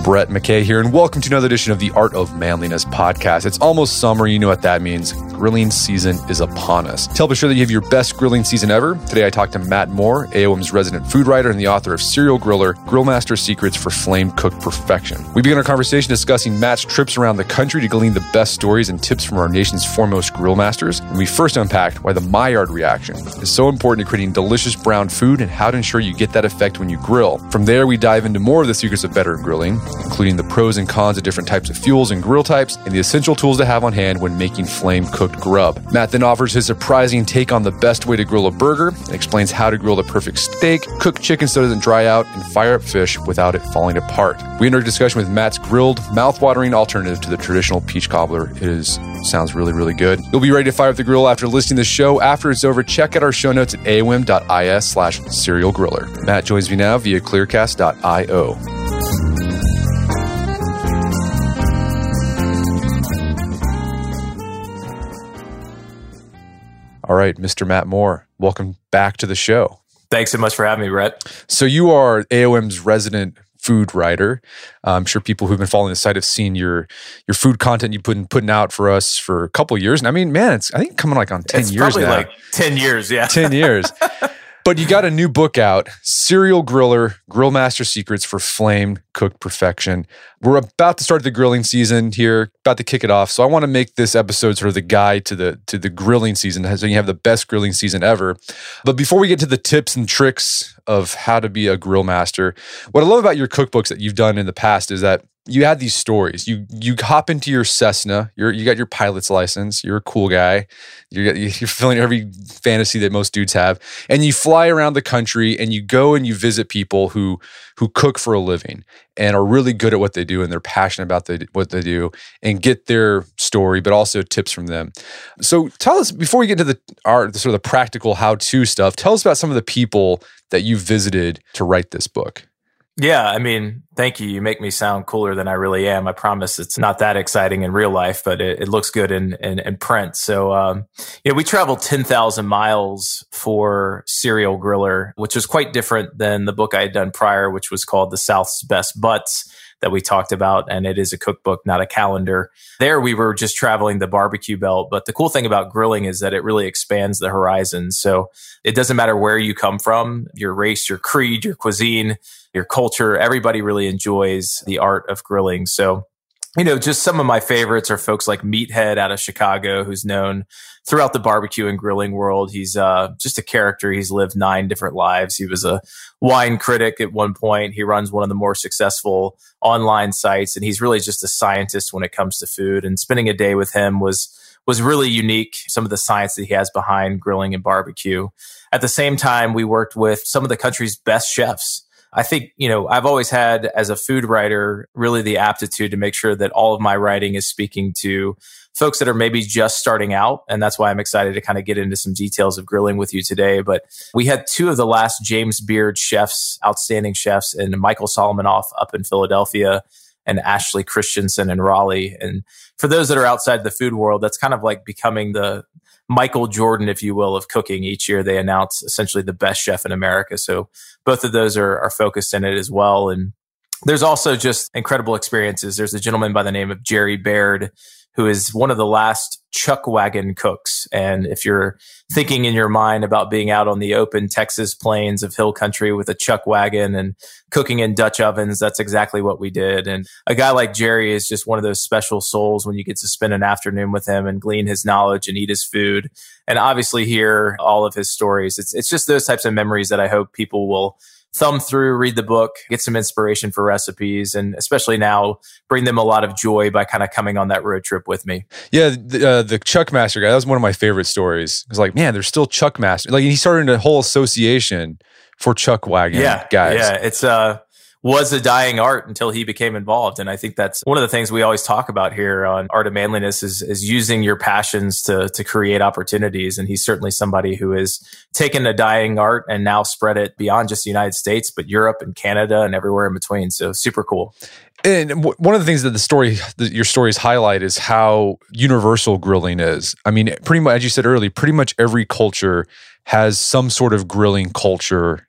Brett McKay here, and welcome to another edition of the Art of Manliness podcast. It's almost summer. You know what that means. Grilling season is upon us. To help ensure that you have your best grilling season ever, today I talked to Matt Moore, AOM's resident food writer and the author of Serial Griller, Grillmaster Secrets for Flame-Cooked Perfection. We begin our conversation discussing Matt's trips around the country to glean the best stories and tips from our nation's foremost grill masters. And we first unpacked why the Maillard reaction is so important to creating delicious brown food and how to ensure you get that effect when you grill. From there, we dive into more of the secrets of better grilling, including the pros and cons of different types of fuels and grill types, and the essential tools to have on hand when making flame-cooked grub. Matt then offers his surprising take on the best way to grill a burger, and explains how to grill the perfect steak, cook chicken so it doesn't dry out, and fire up fish without it falling apart. We enter a discussion with Matt's grilled, mouth-watering alternative to the traditional peach cobbler. Sounds really, really good. You'll be ready to fire up the grill after listening to the show. After it's over, check out our show notes at aom.is/serialgriller. Matt joins me now via clearcast.io. All right, Mr. Matt Moore, welcome back to the show. Thanks so much for having me, Brett. So you are AOM's resident food writer. I'm sure people who've been following the site have seen your food content you've been putting out for us for a couple of years. And I mean, man, I think coming like on 10 years now. It's probably like 10 years, yeah. 10 years. But you got a new book out, Serial Griller, Grillmaster Secrets for Flame-Cooked Perfection. We're about to start the grilling season here, about to kick it off. So I want to make this episode sort of the guide to the grilling season, so you have the best grilling season ever. But before we get to the tips and tricks of how to be a grill master, what I love about your cookbooks that you've done in the past is that you had these stories. You hop into your Cessna. You got your pilot's license. You're a cool guy. You're fulfilling every fantasy that most dudes have, and you fly around the country and you go and you visit people who cook for a living and are really good at what they do and they're passionate about what they do, and get their story, but also tips from them. So tell us, before we get to the sort of the practical how-to stuff, tell us about some of the people that you visited to write this book. Yeah, I mean, thank you. You make me sound cooler than I really am. I promise it's not that exciting in real life, but it looks good in print. So, we traveled 10,000 miles for Serial Griller, which was quite different than the book I had done prior, which was called The South's Best Butts, that we talked about. And it is a cookbook, not a calendar. There we were just traveling the barbecue belt. But the cool thing about grilling is that it really expands the horizon. So it doesn't matter where you come from, your race, your creed, your cuisine, your culture, everybody really enjoys the art of grilling. So, just some of my favorites are folks like Meathead out of Chicago, who's known throughout the barbecue and grilling world. He's just a character. He's lived 9 different lives. He was a wine critic at one point. He runs one of the more successful online sites, and he's really just a scientist when it comes to food. And spending a day with him was really unique, some of the science that he has behind grilling and barbecue. At the same time, we worked with some of the country's best chefs. I think, I've always had, as a food writer, really the aptitude to make sure that all of my writing is speaking to folks that are maybe just starting out. And that's why I'm excited to kind of get into some details of grilling with you today. But we had 2 of the last James Beard chefs, outstanding chefs, and Michael Solomonoff up in Philadelphia and Ashley Christensen in Raleigh. And for those that are outside the food world, that's kind of like becoming the Michael Jordan, if you will, of cooking. Each year they announce essentially the best chef in America. So both of those are focused in it as well. And there's also just incredible experiences. There's a gentleman by the name of Jerry Baird, who is one of the last chuck wagon cooks. And if you're thinking in your mind about being out on the open Texas plains of hill country with a chuck wagon and cooking in Dutch ovens, that's exactly what we did. And a guy like Jerry is just one of those special souls when you get to spend an afternoon with him and glean his knowledge and eat his food. And obviously hear all of his stories. It's just those types of memories that I hope people will thumb through, read the book, get some inspiration for recipes, and especially now bring them a lot of joy by kind of coming on that road trip with me. Yeah, the Chuck Master guy, that was one of my favorite stories. It's like, man, there's still Chuck Master. Like, he started a whole association for Chuck wagon guys. Yeah, it's was a dying art until he became involved. And I think that's one of the things we always talk about here on Art of Manliness is using your passions to create opportunities. And he's certainly somebody who has taken a dying art and now spread it beyond just the United States, but Europe and Canada and everywhere in between. So super cool. And one of the things that your stories highlight is how universal grilling is. I mean, pretty much, as you said earlier, pretty much every culture has some sort of grilling culture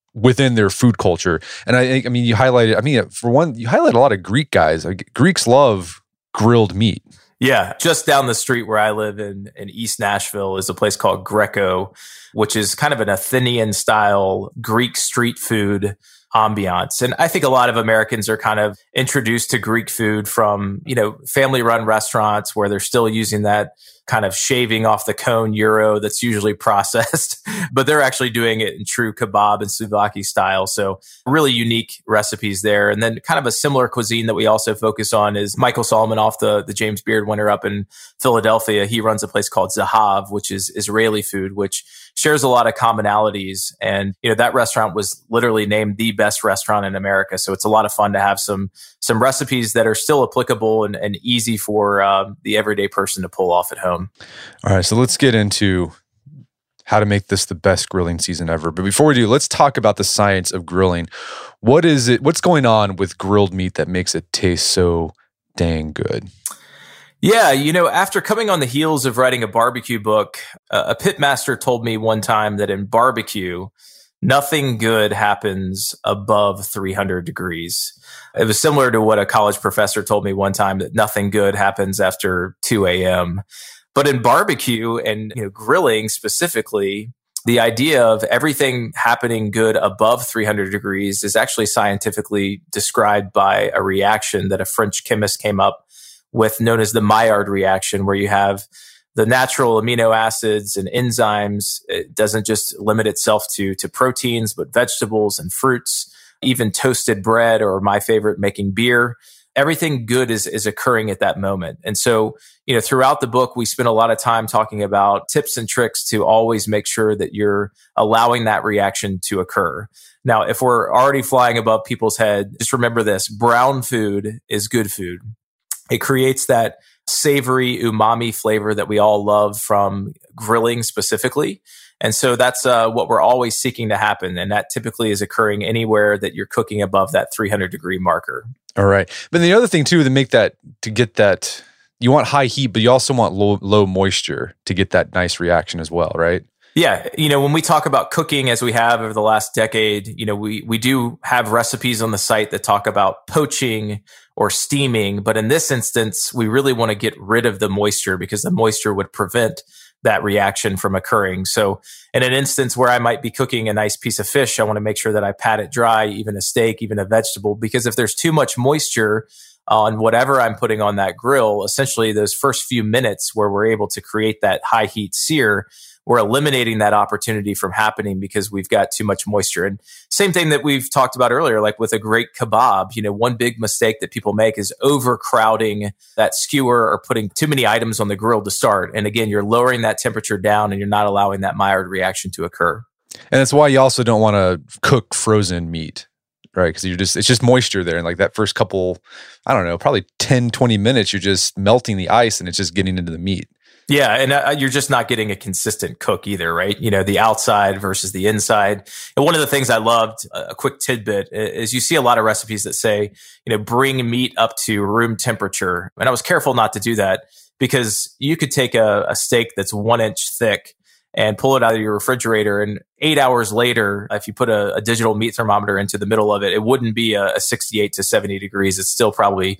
within their food culture. And I mean, you highlighted, I mean, for one, you highlight a lot of Greek guys. Like, Greeks love grilled meat. Yeah, just down the street where I live in East Nashville is a place called Greco, which is kind of an Athenian style Greek street food ambiance. And I think a lot of Americans are kind of introduced to Greek food from, family run restaurants where they're still using that kind of shaving off the cone gyro that's usually processed, but they're actually doing it in true kebab and souvlaki style. So really unique recipes there. And then kind of a similar cuisine that we also focus on is Michael Solomonoff, the James Beard winner up in Philadelphia. He runs a place called Zahav, which is Israeli food, which shares a lot of commonalities. And, that restaurant was literally named the best restaurant in America. So it's a lot of fun to have some recipes that are still applicable and easy for the everyday person to pull off at home. All right, so let's get into how to make this the best grilling season ever. But before we do, let's talk about the science of grilling. What is it? What's going on with grilled meat that makes it taste so dang good? Yeah, after coming on the heels of writing a barbecue book, a pitmaster told me one time that in barbecue, nothing good happens above 300 degrees. It was similar to what a college professor told me one time, that nothing good happens after 2 a.m. But in barbecue and grilling specifically, the idea of everything happening good above 300 degrees is actually scientifically described by a reaction that a French chemist came up with known as the Maillard reaction, where you have the natural amino acids and enzymes. It doesn't just limit itself to proteins, but vegetables and fruits, even toasted bread, or my favorite, making beer. Everything good is occurring at that moment. And so, throughout the book, we spend a lot of time talking about tips and tricks to always make sure that you're allowing that reaction to occur. Now, if we're already flying above people's head, just remember this: brown food is good food. It creates that savory umami flavor that we all love from grilling specifically. And so that's what we're always seeking to happen. And that typically is occurring anywhere that you're cooking above that 300 degree marker. All right. But the other thing too, to get that, you want high heat, but you also want low moisture to get that nice reaction as well, right? Yeah. When we talk about cooking, as we have over the last decade, we do have recipes on the site that talk about poaching or steaming. But in this instance, we really want to get rid of the moisture, because the moisture would prevent that reaction from occurring. So in an instance where I might be cooking a nice piece of fish, I want to make sure that I pat it dry, even a steak, even a vegetable, because if there's too much moisture on whatever I'm putting on that grill, essentially those first few minutes where we're able to create that high heat sear, we're eliminating that opportunity from happening because we've got too much moisture. And same thing that we've talked about earlier, like with a great kebab, one big mistake that people make is overcrowding that skewer or putting too many items on the grill to start. And again, you're lowering that temperature down and you're not allowing that Maillard reaction to occur. And that's why you also don't want to cook frozen meat, right? Because it's just moisture there. And like that first couple, I don't know, probably 10, 20 minutes, you're just melting the ice and it's just getting into the meat. Yeah, and you're just not getting a consistent cook either, right? The outside versus the inside. And one of the things I loved, a quick tidbit, is you see a lot of recipes that say, bring meat up to room temperature. And I was careful not to do that, because you could take a steak that's 1 inch thick and pull it out of your refrigerator, and 8 hours later, if you put a digital meat thermometer into the middle of it, it wouldn't be a 68 to 70 degrees. It's still probably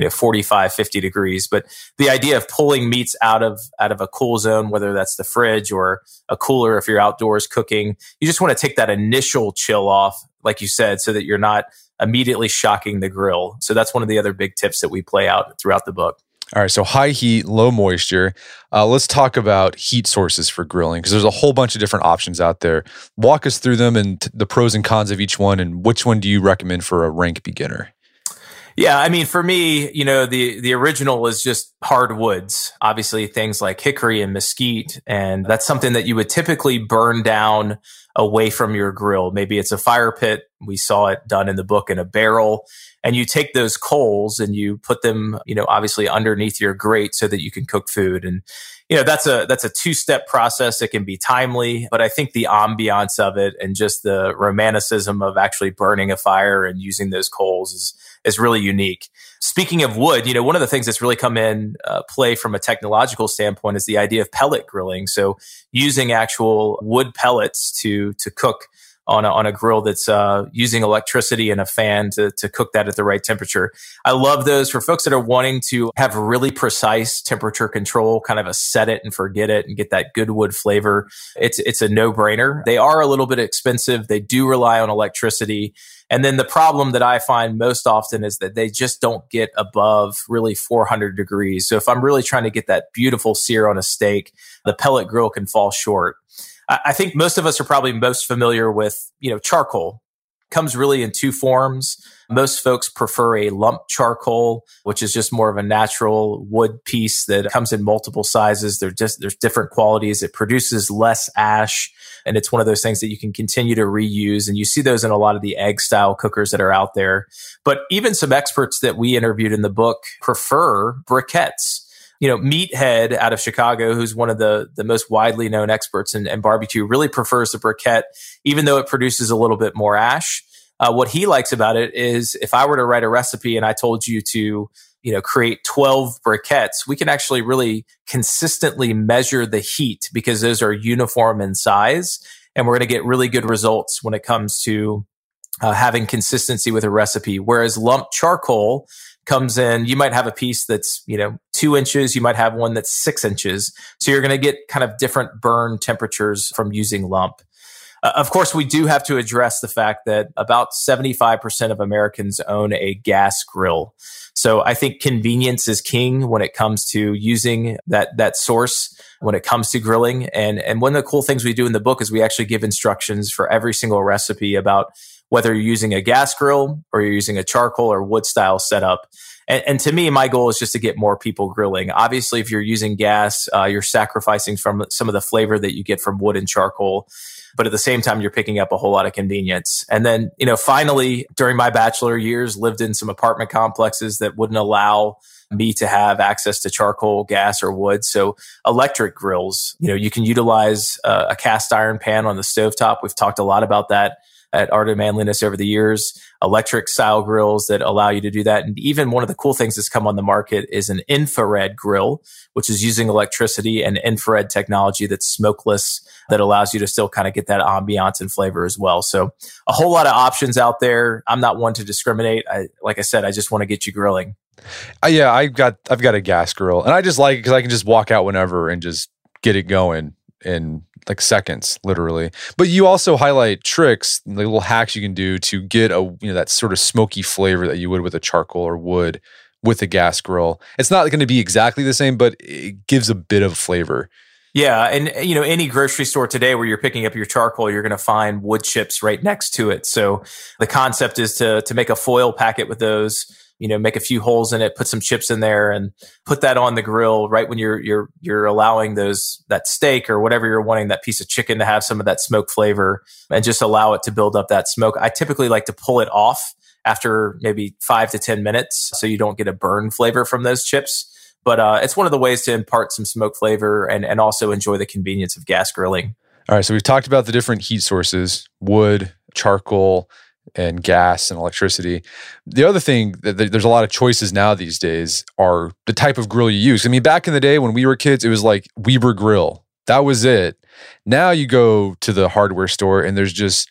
45, 50 degrees. But the idea of pulling meats out of a cool zone, whether that's the fridge or a cooler if you're outdoors cooking, you just want to take that initial chill off, like you said, so that you're not immediately shocking the grill. So that's one of the other big tips that we play out throughout the book. All right, so high heat, low moisture. Let's talk about heat sources for grilling, because there's a whole bunch of different options out there. Walk us through them and the pros and cons of each one, and which one do you recommend for a rank beginner? Yeah, I mean, for me, the original is just hardwoods. Obviously, things like hickory and mesquite, and that's something that you would typically burn down away from your grill. Maybe it's a fire pit. We saw it done in the book in a barrel. And you take those coals and you put them, obviously underneath your grate so that you can cook food. And, that's a two-step process. It can be timely, but I think the ambiance of it and just the romanticism of actually burning a fire and using those coals is really unique. Speaking of wood, one of the things that's really come in play from a technological standpoint is the idea of pellet grilling. So using actual wood pellets to cook on a grill that's using electricity and a fan to cook that at the right temperature. I love those for folks that are wanting to have really precise temperature control, kind of a set it and forget it and get that good wood flavor. It's a no-brainer. They are a little bit expensive. They do rely on electricity. And then the problem that I find most often is that they just don't get above really 400 degrees. So if I'm really trying to get that beautiful sear on a steak, the pellet grill can fall short. I think most of us are probably most familiar with, charcoal. Comes really in two forms. Most folks prefer a lump charcoal, which is just more of a natural wood piece that comes in multiple sizes. There's different qualities. It produces less ash, and it's one of those things that you can continue to reuse. And you see those in a lot of the egg style cookers that are out there. But even some experts that we interviewed in the book prefer briquettes. Meathead out of Chicago, who's one of the most widely known experts in barbecue, really prefers the briquette, even though it produces a little bit more ash. What he likes about it is if I were to write a recipe and I told you to, create 12 briquettes, we can actually really consistently measure the heat because those are uniform in size. And we're going to get really good results when it comes to having consistency with a recipe. Whereas lump charcoal comes in, you might have a piece that's, 2 inches, you might have one that's 6 inches. So you're going to get kind of different burn temperatures from using lump. Of course, we do have to address the fact that about 75% of Americans own a gas grill. So I think convenience is king when it comes to using that source when it comes to grilling. And one of the cool things we do in the book is we actually give instructions for every single recipe about whether you're using a gas grill or you're using a charcoal or wood style setup. And to me, my goal is just to get more people grilling. Obviously, if you're using gas, you're sacrificing from some of the flavor that you get from wood and charcoal. But at the same time, you're picking up a whole lot of convenience. And then, finally, during my bachelor years, lived in some apartment complexes that wouldn't allow me to have access to charcoal, gas, or wood. So electric grills, you can utilize a cast iron pan on the stovetop. We've talked a lot about that at Art of Manliness over the years, electric style grills that allow you to do that. And even one of the cool things that's come on the market is an infrared grill, which is using electricity and infrared technology that's smokeless, that allows you to still kind of get that ambiance and flavor as well. So a whole lot of options out there. I'm not one to discriminate. Like I said, I just want to get you grilling. Yeah, I've got a gas grill, and I just like it because I can just walk out whenever and just get it going in like seconds, literally. But you also highlight tricks, the little hacks you can do to get that sort of smoky flavor that you would with a charcoal or wood with a gas grill. It's not going to be exactly the same, but it gives a bit of flavor. Yeah. And, any grocery store today where you're picking up your charcoal, you're going to find wood chips right next to it. So the concept is to make a foil packet with those, make a few holes in it, put some chips in there and put that on the grill right when you're allowing that steak or whatever you're wanting, that piece of chicken to have some of that smoke flavor and just allow it to build up that smoke. I typically like to pull it off after maybe 5 to 10 minutes so you don't get a burn flavor from those chips. But it's one of the ways to impart some smoke flavor and also enjoy the convenience of gas grilling. All right, so we've talked about the different heat sources, wood, charcoal, and gas and electricity. The other thing, there's a lot of choices now these days, are the type of grill you use. I mean, back in the day when we were kids, it was like Weber grill. That was it. Now you go to the hardware store and there's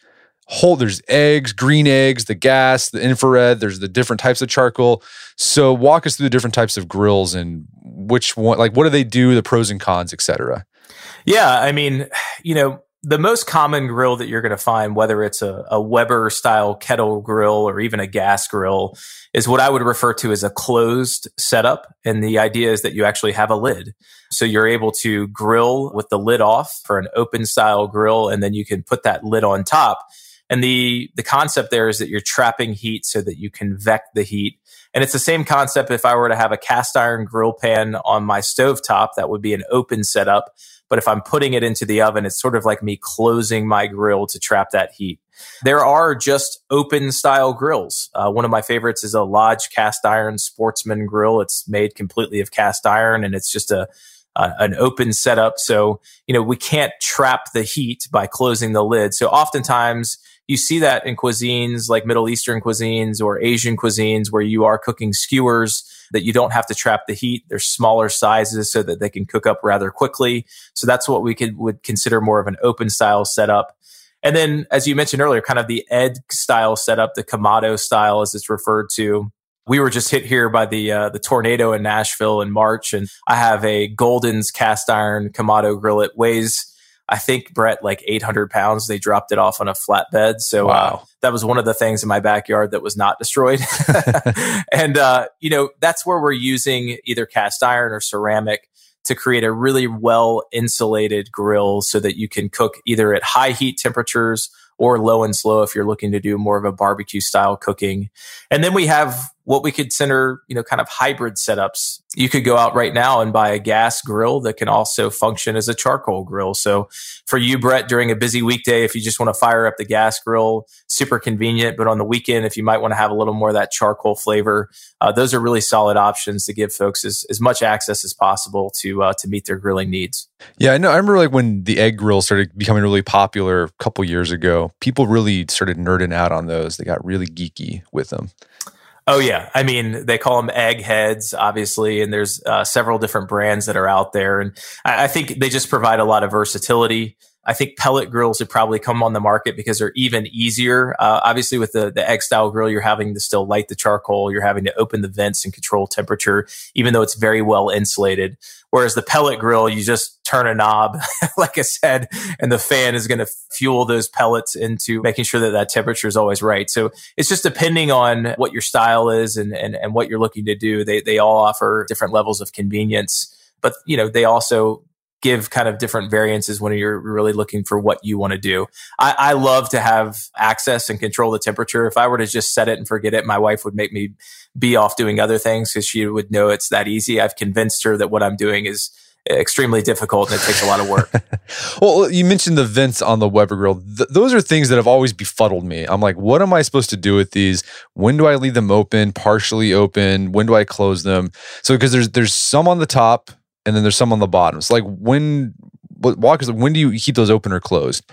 eggs, green eggs, the gas, the infrared, there's the different types of charcoal. So walk us through the different types of grills and which one, like what do they do, the pros and cons, et cetera. Yeah, I mean, the most common grill that you're going to find, whether it's a Weber style kettle grill or even a gas grill, is what I would refer to as a closed setup. And the idea is that you actually have a lid. So you're able to grill with the lid off for an open style grill, and then you can put that lid on top. And the concept there is that you're trapping heat so that you convect the heat. And it's the same concept if I were to have a cast iron grill pan on my stovetop, that would be an open setup. But if I'm putting it into the oven, it's sort of like me closing my grill to trap that heat. There are just open style grills. One of my favorites is a Lodge cast iron Sportsman grill. It's made completely of cast iron and it's just an open setup. So, we can't trap the heat by closing the lid. So oftentimes you see that in cuisines like Middle Eastern cuisines or Asian cuisines where you are cooking skewers that you don't have to trap the heat. They're smaller sizes so that they can cook up rather quickly. So that's what we would consider more of an open style setup. And then, as you mentioned earlier, kind of the egg style setup, the Kamado style as it's referred to. We were just hit here by the tornado in Nashville in March, and I have a Golden's cast iron Kamado grill. It weighs, I think, Brett, like 800 pounds. They dropped it off on a flatbed. So wow. That was one of the things in my backyard that was not destroyed. And, that's where we're using either cast iron or ceramic to create a really well insulated grill so that you can cook either at high heat temperatures or low and slow if you're looking to do more of a barbecue style cooking. And then we have what we consider, kind of hybrid setups. You could go out right now and buy a gas grill that can also function as a charcoal grill. So for you, Brett, during a busy weekday, if you just want to fire up the gas grill, super convenient. But on the weekend, if you might want to have a little more of that charcoal flavor, those are really solid options to give folks as much access as possible to meet their grilling needs. Yeah, I know. I remember when the egg grill started becoming really popular a couple years ago, people really started nerding out on those. They got really geeky with them. Oh, yeah. I mean, they call them egg heads, obviously, and there's several different brands that are out there. And I think they just provide a lot of versatility. I think pellet grills would probably come on the market because they're even easier. Obviously, with the egg style grill, you're having to still light the charcoal. You're having to open the vents and control temperature, even though it's very well insulated. Whereas the pellet grill, you just turn a knob, like I said, and the fan is going to fuel those pellets into making sure that temperature is always right. So it's just depending on what your style is and what you're looking to do. They all offer different levels of convenience, but they also give kind of different variances when you're really looking for what you want to do. I love to have access and control the temperature. If I were to just set it and forget it, my wife would make me be off doing other things because she would know it's that easy. I've convinced her that what I'm doing is extremely difficult and it takes a lot of work. Well, you mentioned the vents on the Weber grill. Those are things that have always befuddled me. I'm like, what am I supposed to do with these? When do I leave them open, partially open? When do I close them? So because there's some on the top, and then there's some on the bottom. It's like when do you keep those open or closed?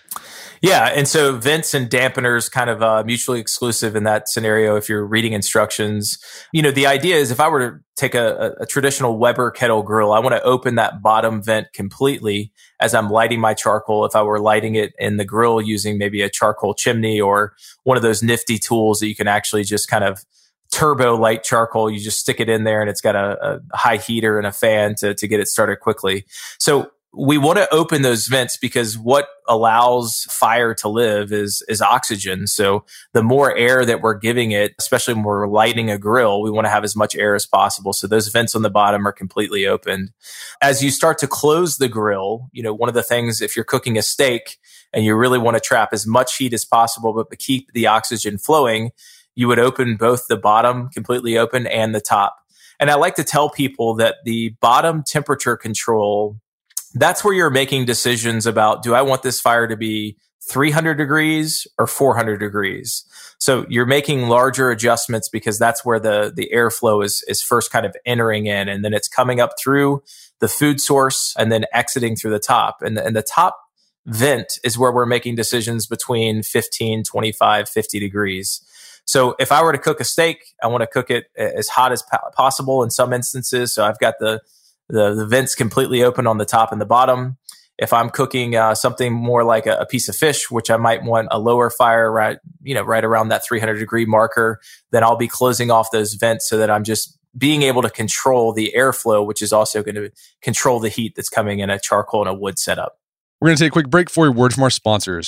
Yeah, and so vents and dampeners kind of mutually exclusive in that scenario if you're reading instructions. The idea is if I were to take a traditional Weber kettle grill, I want to open that bottom vent completely as I'm lighting my charcoal. If I were lighting it in the grill using maybe a charcoal chimney or one of those nifty tools that you can actually just kind of turbo light charcoal, you just stick it in there and it's got a high heater and a fan to get it started quickly. So we want to open those vents because what allows fire to live is oxygen. So the more air that we're giving it, especially when we're lighting a grill, we want to have as much air as possible. So those vents on the bottom are completely opened. As you start to close the grill, one of the things, if you're cooking a steak and you really want to trap as much heat as possible, but keep the oxygen flowing, you would open both the bottom completely open and the top. And I like to tell people that the bottom temperature control, that's where you're making decisions about, do I want this fire to be 300 degrees or 400 degrees? So you're making larger adjustments because that's where the airflow is first kind of entering in, and then it's coming up through the food source and then exiting through the top. And the top vent is where we're making decisions between 15, 25, 50 degrees. So if I were to cook a steak, I want to cook it as hot as possible in some instances. So I've got the vents completely open on the top and the bottom. If I'm cooking something more like a piece of fish, which I might want a lower fire right around that 300 degree marker, then I'll be closing off those vents so that I'm just being able to control the airflow, which is also going to control the heat that's coming in a charcoal and a wood setup. We're going to take a quick break for a word from our sponsors.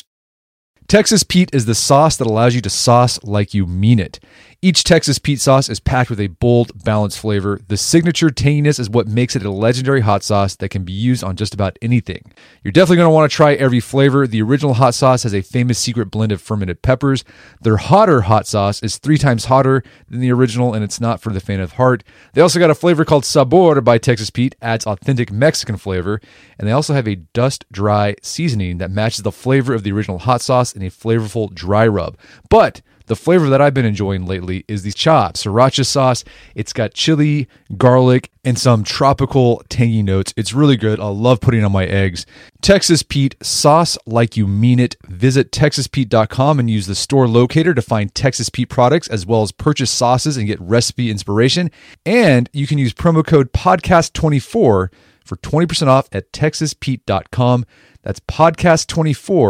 Texas Pete is the sauce that allows you to sauce like you mean it. Each Texas Pete sauce is packed with a bold, balanced flavor. The signature tanginess is what makes it a legendary hot sauce that can be used on just about anything. You're definitely going to want to try every flavor. The original hot sauce has a famous secret blend of fermented peppers. Their hotter hot sauce is 3 times hotter than the original, and it's not for the faint of heart. They also got a flavor called Sabor by Texas Pete, adds authentic Mexican flavor, and they also have a dust-dry seasoning that matches the flavor of the original hot sauce in a flavorful dry rub. But the flavor that I've been enjoying lately is the chopped sriracha sauce. It's got chili, garlic, and some tropical tangy notes. It's really good. I love putting it on my eggs. Texas Pete, sauce like you mean it. Visit TexasPete.com and use the store locator to find Texas Pete products, as well as purchase sauces and get recipe inspiration. And you can use promo code podcast24 for 20% off at TexasPete.com. That's podcast24 for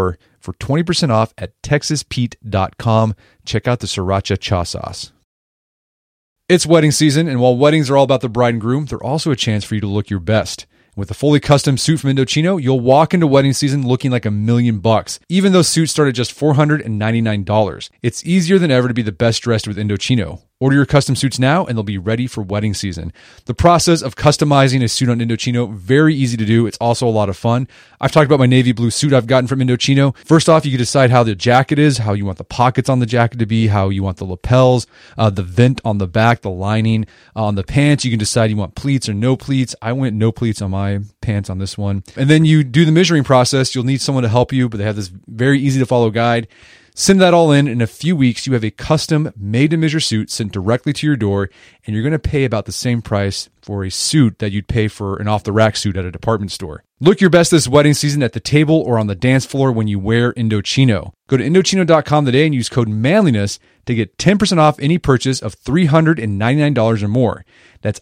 for 20% off at texaspete.com. Check out the Sriracha Cha Sauce. It's wedding season, and while weddings are all about the bride and groom, they're also a chance for you to look your best. With a fully custom suit from Indochino, you'll walk into wedding season looking like $1,000,000, even though suits start at just $499. It's easier than ever to be the best dressed with Indochino. Order your custom suits now and they'll be ready for wedding season. The process of customizing a suit on Indochino, very easy to do. It's also a lot of fun. I've talked about my navy blue suit I've gotten from Indochino. First off, you can decide how the jacket is, how you want the pockets on the jacket to be, how you want the lapels, the vent on the back, the lining. On the pants, you can decide you want pleats or no pleats. I went no pleats on my pants on this one. And then you do the measuring process. You'll need someone to help you, but they have this very easy to follow guide. Send that all in a few weeks, you have a custom made-to-measure suit sent directly to your door, and you're going to pay about the same price for a suit that you'd pay for an off-the-rack suit at a department store. Look your best this wedding season at the table or on the dance floor when you wear Indochino. Go to Indochino.com today and use code MANLINESS to get 10% off any purchase of $399 or more. That's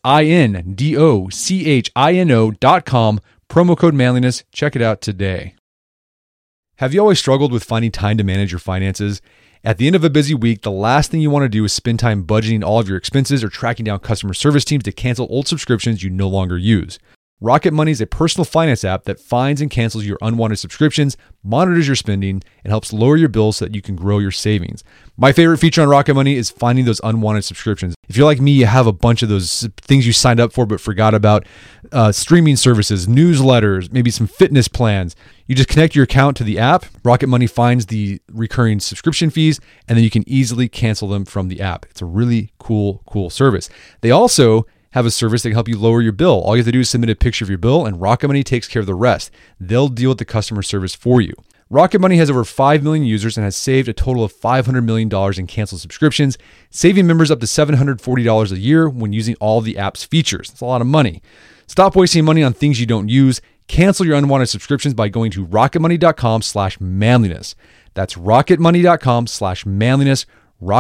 INDOCHINO.com, promo code MANLINESS. Check it out today. Have you always struggled with finding time to manage your finances? At the end of a busy week, the last thing you want to do is spend time budgeting all of your expenses or tracking down customer service teams to cancel old subscriptions you no longer use. Rocket Money is a personal finance app that finds and cancels your unwanted subscriptions, monitors your spending, and helps lower your bills so that you can grow your savings. My favorite feature on Rocket Money is finding those unwanted subscriptions. If you're like me, you have a bunch of those things you signed up for but forgot about, streaming services, newsletters, maybe some fitness plans. You just connect your account to the app. Rocket Money finds the recurring subscription fees, and then you can easily cancel them from the app. It's a really cool service. They also have a service that can help you lower your bill. All you have to do is submit a picture of your bill, and Rocket Money takes care of the rest. They'll deal with the customer service for you. Rocket Money has over 5 million users and has saved a total of $500 million in canceled subscriptions, saving members up to $740 a year when using all the app's features. That's a lot of money. Stop wasting money on things you don't use. Cancel your unwanted subscriptions by going to rocketmoney.com/manliness. That's rocketmoney.com/manliness,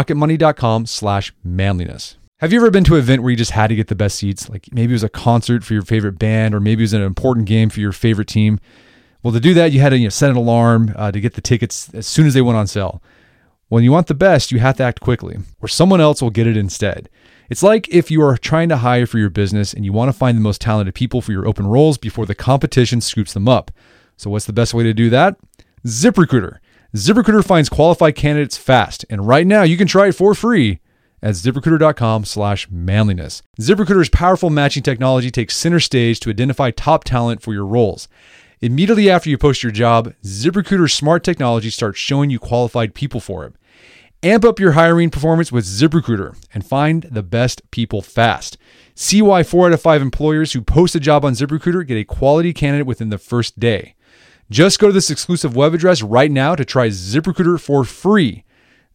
rocketmoney.com/manliness. Have you ever been to an event where you just had to get the best seats? Like maybe it was a concert for your favorite band, or maybe it was an important game for your favorite team. Well, to do that, you had to set an alarm to get the tickets as soon as they went on sale. When you want the best, you have to act quickly, or someone else will get it instead. It's like if you are trying to hire for your business and you want to find the most talented people for your open roles before the competition scoops them up. So what's the best way to do that? ZipRecruiter. ZipRecruiter finds qualified candidates fast, and right now you can try it for free at ZipRecruiter.com/manliness. ZipRecruiter's powerful matching technology takes center stage to identify top talent for your roles. Immediately after you post your job, ZipRecruiter's smart technology starts showing you qualified people for it. Amp up your hiring performance with ZipRecruiter and find the best people fast. See why 4 out of 5 employers who post a job on ZipRecruiter get a quality candidate within the first day. Just go to this exclusive web address right now to try ZipRecruiter for free.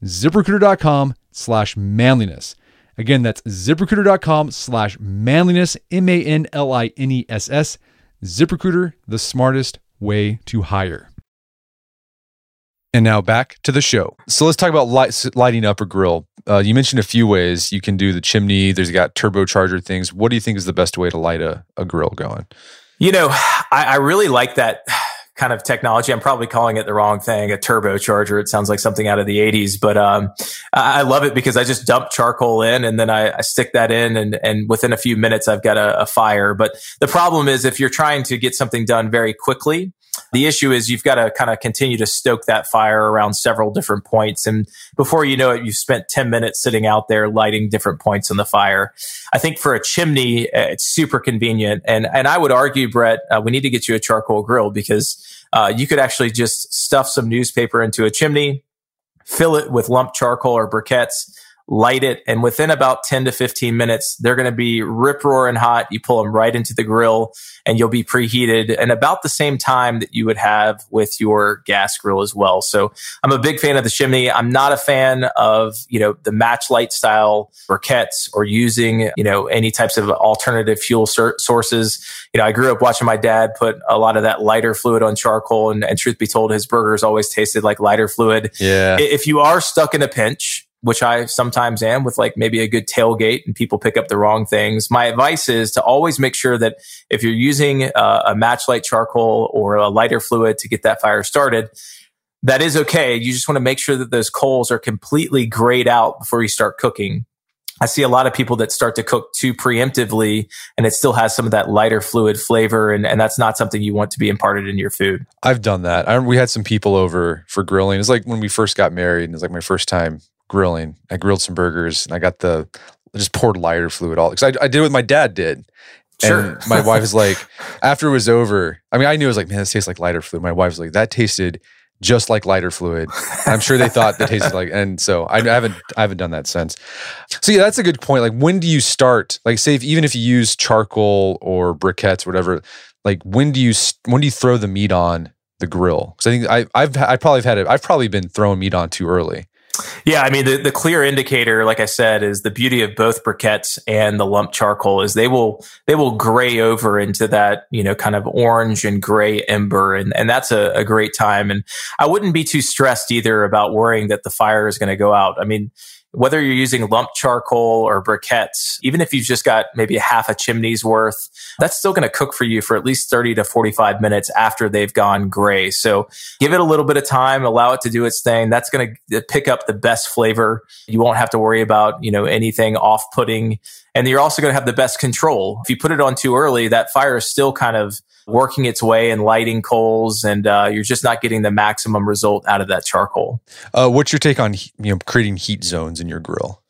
ZipRecruiter.com/manliness. Again, that's ZipRecruiter.com/manliness, MANLINESS. ZipRecruiter, the smartest way to hire. And now back to the show. So let's talk about lighting up a grill. You mentioned a few ways. You can do the chimney. There's got turbocharger things. What do you think is the best way to light a grill going? You know, I really like that kind of technology. I'm probably calling it the wrong thing, a turbocharger. It sounds like something out of the 80s, but I love it because I just dump charcoal in and then I stick that in and within a few minutes I've got a fire. But the problem is if you're trying to get something done very quickly, the issue is you've got to kind of continue to stoke that fire around several different points. And before you know it, you've spent 10 minutes sitting out there lighting different points on the fire. I think for a chimney, it's super convenient. And I would argue, Brett, we need to get you a charcoal grill because you could actually just stuff some newspaper into a chimney, fill it with lumped charcoal or briquettes, light it, and within about 10 to 15 minutes, they're going to be rip-roaring hot. You pull them right into the grill, and you'll be preheated in about the same time that you would have with your gas grill as well. So I'm a big fan of the chimney. I'm not a fan of, the match light style briquettes or using, any types of alternative fuel sources. I grew up watching my dad put a lot of that lighter fluid on charcoal, and truth be told, his burgers always tasted like lighter fluid. Yeah. If you are stuck in a pinch, which I sometimes am with like maybe a good tailgate and people pick up the wrong things, my advice is to always make sure that if you're using a match light charcoal or a lighter fluid to get that fire started, that is okay. You just want to make sure that those coals are completely grayed out before you start cooking. I see a lot of people that start to cook too preemptively and it still has some of that lighter fluid flavor. And that's not something you want to be imparted in your food. I've done that. We had some people over for grilling. It's like when we first got married and it was like my first time grilling. I grilled some burgers and I just poured lighter fluid all. Because I did what my dad did. Sure. And my wife was like, after it was over, I mean, I knew it was like, man, this tastes like lighter fluid. My wife was like, that tasted just like lighter fluid. I'm sure they thought that tasted like, and so I haven't done that since. So yeah, that's a good point. Like, when do you start? Like, say even if you use charcoal or briquettes, or whatever, like when do you throw the meat on the grill? Because I think I've probably been throwing meat on too early. Yeah, I mean, the clear indicator, like I said, is the beauty of both briquettes and the lump charcoal is they will gray over into that, kind of orange and gray ember. And that's a great time. And I wouldn't be too stressed either about worrying that the fire is going to go out. I mean, whether you're using lump charcoal or briquettes, even if you've just got maybe a half a chimney's worth, that's still going to cook for you for at least 30 to 45 minutes after they've gone gray. So give it a little bit of time, allow it to do its thing. That's going to pick up the best flavor. You won't have to worry about, anything off-putting. And you're also going to have the best control. If you put it on too early, that fire is still kind of working its way and lighting coals, and you're just not getting the maximum result out of that charcoal. What's your take on creating heat zones in your grill?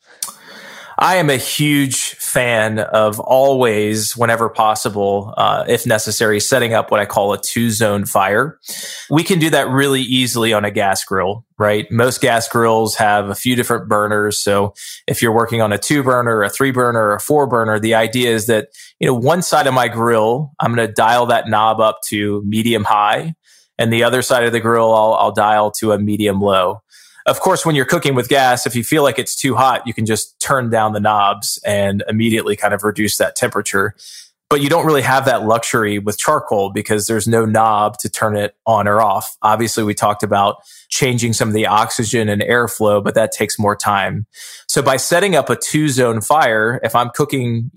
I am a huge fan of always, whenever possible, if necessary, setting up what I call a 2-zone fire. We can do that really easily on a gas grill, right? Most gas grills have a few different burners. So if you're working on a 2-burner, a 3-burner, or a 4-burner, the idea is that, one side of my grill, I'm going to dial that knob up to medium high, and the other side of the grill, I'll dial to a medium low. Of course, when you're cooking with gas, if you feel like it's too hot, you can just turn down the knobs and immediately kind of reduce that temperature. But you don't really have that luxury with charcoal because there's no knob to turn it on or off. Obviously, we talked about changing some of the oxygen and airflow, but that takes more time. So by setting up a 2-zone fire, if I'm cooking,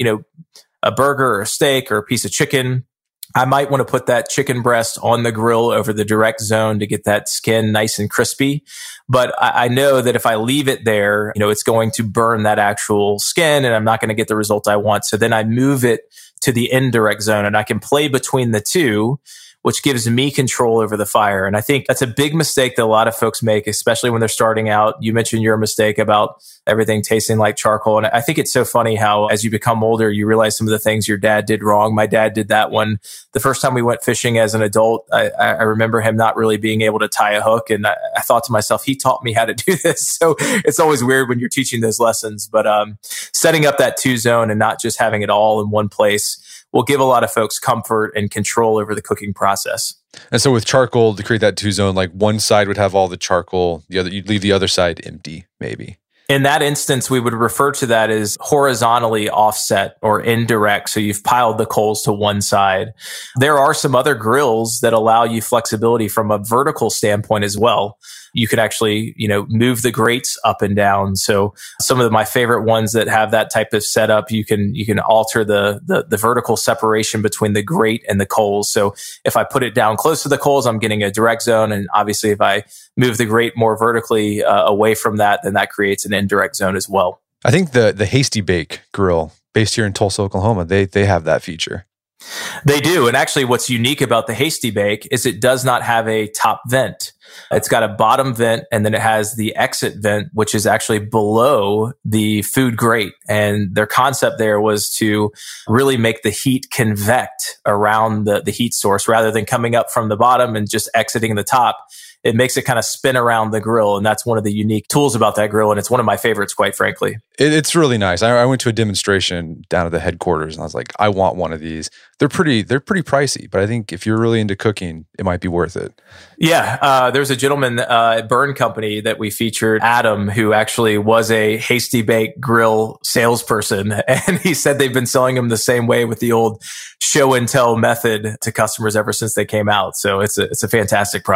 a burger or a steak or a piece of chicken, I might want to put that chicken breast on the grill over the direct zone to get that skin nice and crispy. But I know that if I leave it there, it's going to burn that actual skin and I'm not going to get the result I want. So then I move it to the indirect zone and I can play between the two, which gives me control over the fire. And I think that's a big mistake that a lot of folks make, especially when they're starting out. You mentioned your mistake about everything tasting like charcoal. And I think it's so funny how as you become older, you realize some of the things your dad did wrong. My dad did that one. The first time we went fishing as an adult, I remember him not really being able to tie a hook. And I thought to myself, he taught me how to do this. So it's always weird when you're teaching those lessons. But setting up that 2-zone and not just having it all in one place will give a lot of folks comfort and control over the cooking process. And so with charcoal, to create that 2-zone, like one side would have all the charcoal, you'd leave the other side empty, maybe. In that instance, we would refer to that as horizontally offset or indirect. So you've piled the coals to one side. There are some other grills that allow you flexibility from a vertical standpoint as well. You could actually, move the grates up and down. So some of my favorite ones that have that type of setup, you can alter the vertical separation between the grate and the coals. So if I put it down close to the coals, I'm getting a direct zone. And obviously if I move the grate more vertically away from that, then that creates an indirect zone as well. I think the Hasty Bake grill based here in Tulsa, Oklahoma, they have that feature. They do. And actually what's unique about the Hasty Bake is it does not have a top vent. It's got a bottom vent and then it has the exit vent, which is actually below the food grate. And their concept there was to really make the heat convect around the heat source rather than coming up from the bottom and just exiting the top. It makes it kind of spin around the grill. And that's one of the unique tools about that grill. And it's one of my favorites, quite frankly. It's really nice. I went to a demonstration down at the headquarters and I was like, I want one of these. They're pretty pricey, but I think if you're really into cooking, it might be worth it. Yeah. There's a gentleman at Burn Company that we featured, Adam, who actually was a Hasty Bake grill salesperson. And he said they've been selling them the same way with the old show and tell method to customers ever since they came out. So it's a fantastic product.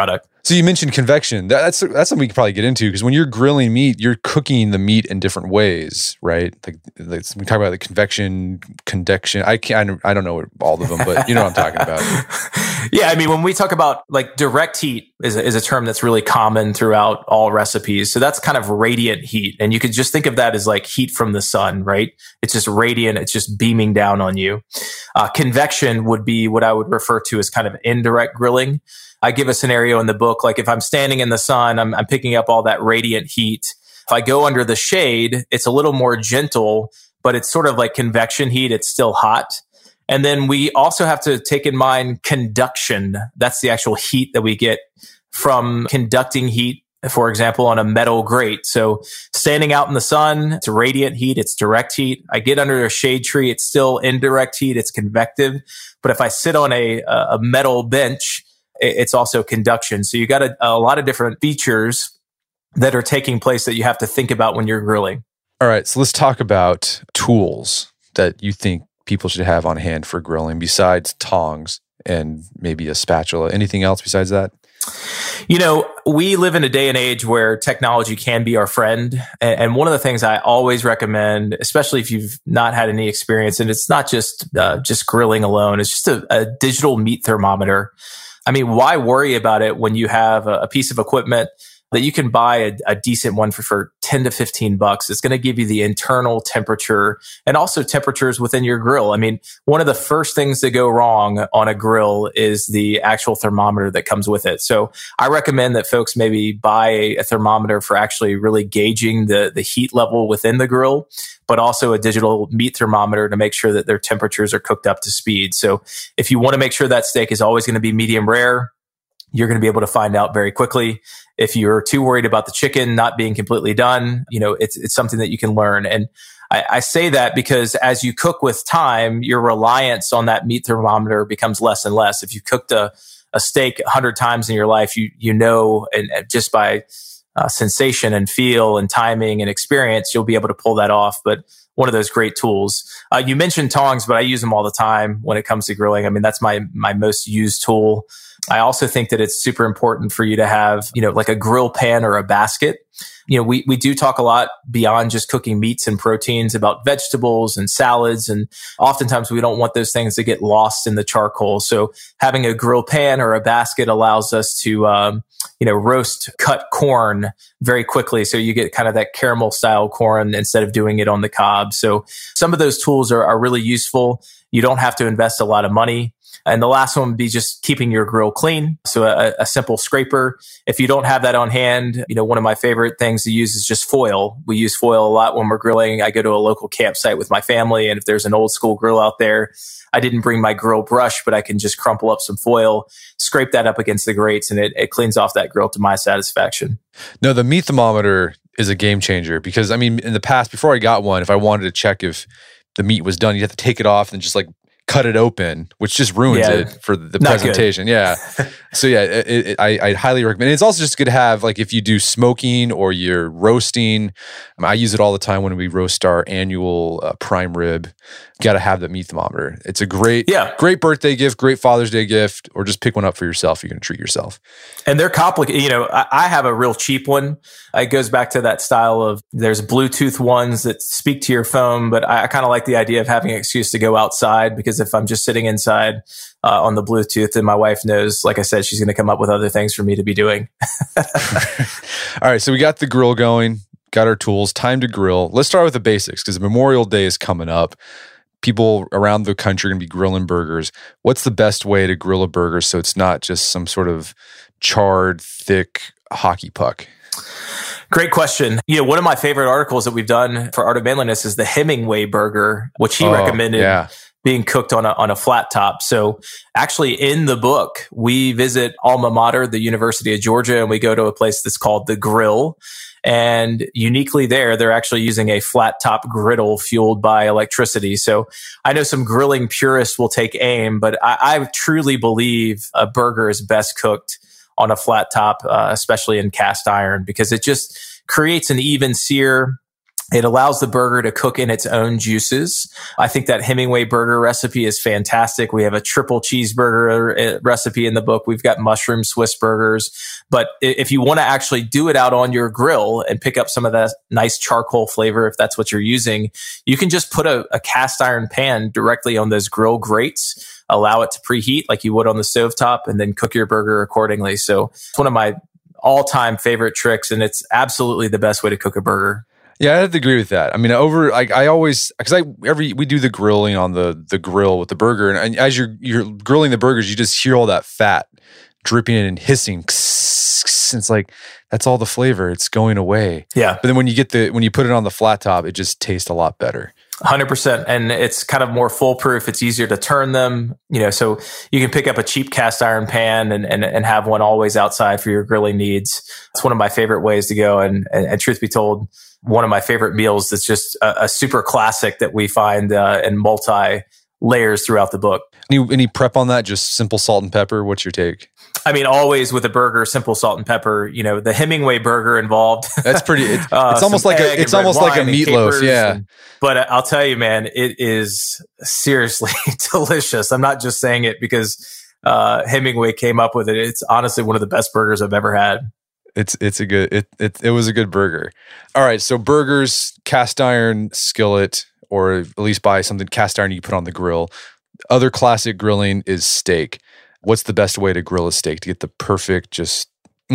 So you mentioned convection. That's something we could probably get into, because when you're grilling meat, you're cooking the meat in different ways, right? Like we talk about the convection, conduction. I don't know all of them, but you know what I'm talking about. Yeah, I mean, when we talk about like direct heat is a term that's really common throughout all recipes. So that's kind of radiant heat. And you could just think of that as like heat from the sun, right? It's just radiant. It's just beaming down on you. Convection would be what I would refer to as kind of indirect grilling. I give a scenario in the book, like if I'm standing in the sun, I'm picking up all that radiant heat. If I go under the shade, it's a little more gentle, but it's sort of like convection heat. It's still hot. And then we also have to take in mind conduction. That's the actual heat that we get from conducting heat, for example, on a metal grate. So standing out in the sun, it's radiant heat, it's direct heat. I get under a shade tree, it's still indirect heat, it's convective. But if I sit on a metal bench, it's also conduction. So you got a lot of different features that are taking place that you have to think about when you're grilling. All right, so let's talk about tools that you think people should have on hand for grilling besides tongs and maybe a spatula. Anything else besides that? You know, we live in a day and age where technology can be our friend. And one of the things I always recommend, especially if you've not had any experience, and it's not just grilling alone, it's just a digital meat thermometer. I mean, why worry about it when you have a piece of equipment that you can buy a decent one for 10 to 15 bucks. It's going to give you the internal temperature and also temperatures within your grill. I mean, one of the first things that go wrong on a grill is the actual thermometer that comes with it. So I recommend that folks maybe buy a thermometer for actually really gauging the heat level within the grill, but also a digital meat thermometer to make sure that their temperatures are cooked up to speed. So if you want to make sure that steak is always going to be medium rare, you're going to be able to find out very quickly. If you're too worried about the chicken not being completely done, you know, it's something that you can learn. And I say that because as you cook with time, your reliance on that meat thermometer becomes less and less. If you cooked a steak 100 times in your life, you know, and just by sensation and feel and timing and experience, you'll be able to pull that off. But one of those great tools. You mentioned tongs, but I use them all the time when it comes to grilling. I mean, that's my most used tool. I also think that it's super important for you to have, you know, like a grill pan or a basket. You know, we do talk a lot beyond just cooking meats and proteins about vegetables and salads. And oftentimes we don't want those things to get lost in the charcoal. So having a grill pan or a basket allows us to, roast cut corn very quickly. So you get kind of that caramel style corn instead of doing it on the cob. So some of those tools are really useful. You don't have to invest a lot of money. And the last one would be just keeping your grill clean. So a simple scraper. If you don't have that on hand, you know, one of my favorite things to use is just foil. We use foil a lot when we're grilling. I go to a local campsite with my family, and if there's an old school grill out there, I didn't bring my grill brush, but I can just crumple up some foil, scrape that up against the grates, and it cleans off that grill to my satisfaction. No, the meat thermometer is a game changer because, I mean, in the past, before I got one, if I wanted to check if the meat was done, you have to take it off and just like cut it open, which just ruins it for the presentation. Good. Yeah. So yeah, I highly recommend it. It's also just good to have, like, if you do smoking or you're roasting. I use it all the time when we roast our annual prime rib. You got to have that meat thermometer. It's a great birthday gift, great Father's Day gift, or just pick one up for yourself. You're going to treat yourself. And they're complicated. You know, I have a real cheap one. It goes back to that style of there's Bluetooth ones that speak to your phone, but I kind of like the idea of having an excuse to go outside, because if I'm just sitting inside on the Bluetooth, then my wife knows, like I said, she's going to come up with other things for me to be doing. All right. So we got the grill going, got our tools, time to grill. Let's start with the basics, because Memorial Day is coming up. People around the country are going to be grilling burgers. What's the best way to grill a burger so it's not just some sort of charred, thick hockey puck? Great question. You know, one of my favorite articles that we've done for Art of Manliness is the Hemingway burger, which he recommended being cooked on a flat top. So actually in the book, we visit alma mater, the University of Georgia, and we go to a place that's called The Grill. And uniquely there, they're actually using a flat top griddle fueled by electricity. So I know some grilling purists will take aim, but I truly believe a burger is best cooked on a flat top, especially in cast iron, because it just creates an even sear. It allows the burger to cook in its own juices. I think that Hemingway burger recipe is fantastic. We have a triple cheeseburger recipe in the book. We've got mushroom Swiss burgers. But if you want to actually do it out on your grill and pick up some of that nice charcoal flavor, if that's what you're using, you can just put a cast iron pan directly on those grill grates, allow it to preheat like you would on the stovetop, and then cook your burger accordingly. So it's one of my all-time favorite tricks, and it's absolutely the best way to cook a burger. Yeah, I have to agree with that. I mean, I always, because we do the grilling on the grill with the burger, and as you're grilling the burgers, you just hear all that fat dripping in and hissing. It's like that's all the flavor; it's going away. Yeah. But then when you put it on the flat top, it just tastes a lot better. 100%. And it's kind of more foolproof. It's easier to turn them, so you can pick up a cheap cast iron pan and have one always outside for your grilling needs. It's one of my favorite ways to go. And truth be told, one of my favorite meals that's just a super classic that we find in multi layers throughout the book. Any prep on that? Just simple salt and pepper? What's your take? I mean, always with a burger, simple salt and pepper. The Hemingway burger involved. That's pretty. It's almost like a meatloaf. Yeah. But I'll tell you, man, it is seriously delicious. I'm not just saying it because Hemingway came up with it. It's honestly one of the best burgers I've ever had. It was a good burger. All right, so burgers, cast iron skillet, or at least buy something cast iron you put on the grill. Other classic grilling is steak. What's the best way to grill a steak to get the perfect, just